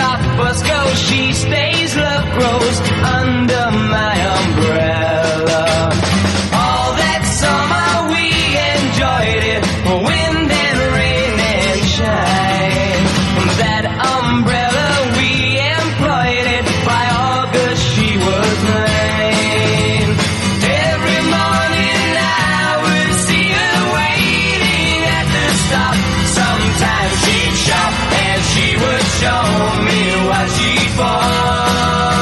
our bus goes, she stays, love grows under my umbrella. All that summer we enjoyed it, wind and rain and shine. That umbrella we employed it, by August she was mine. Every morning I would see her waiting at the stop. Sometimes she'd shop and she would show me what she'd bought.